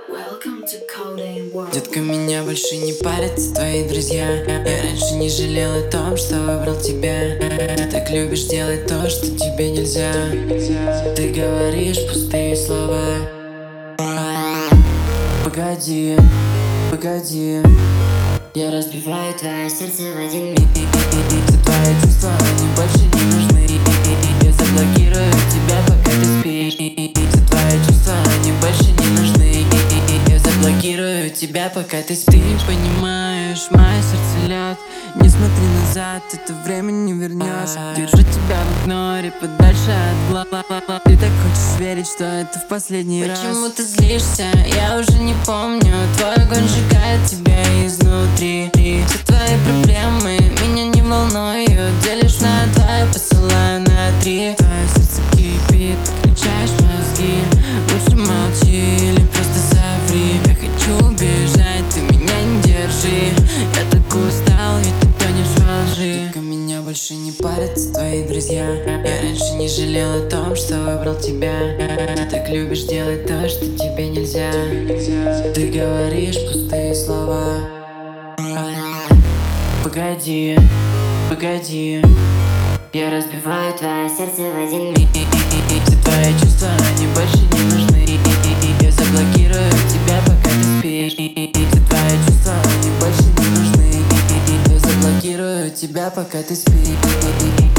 Welcome to Codeine World. Детка, меня больше не парят твои друзья. Я раньше не жалел о том, что выбрал тебя. Ты так любишь делать то, что тебе нельзя. Ты говоришь пустые слова. Погоди, погоди, я разбиваю твое сердце в один миг. Все твои чувства, они больше не нужны. Я заблокирую тебя, пока ты спишь. Все твои чувства, они больше не нужны. Я заблокирую тебя, пока ты спишь. Понимаешь, мое сердце лед. Не смотри назад, это время не вернешь. Держу тебя в игноре, подальше от глаз. Ты так хочешь верить, что это в последний раз. Почему ты злишься? Я уже не помню. Твой огонь сжигает тебя изнутри. Все твои проблемы меня не волнуют. Делишь на два, посылаю на три. Твое сердце кипит, подключаешь мозги. Лучше молчи или просто соври. Я хочу убежать, ты меня не держи. Я так устал, ведь ты тонешь во лжи. Только меня больше не парят твои друзья. Я раньше не жалел о том, что выбрал тебя. Ты так любишь делать то, что тебе нельзя. Ты говоришь пустые слова. Погоди, погоди, я разбиваю твое сердце в один миг. Все твои чувства, они больше не нужны. Я заблокирую тебя, пока ты спишь. Все твои чувства, они больше не нужны. Я заблокирую тебя, пока ты спишь.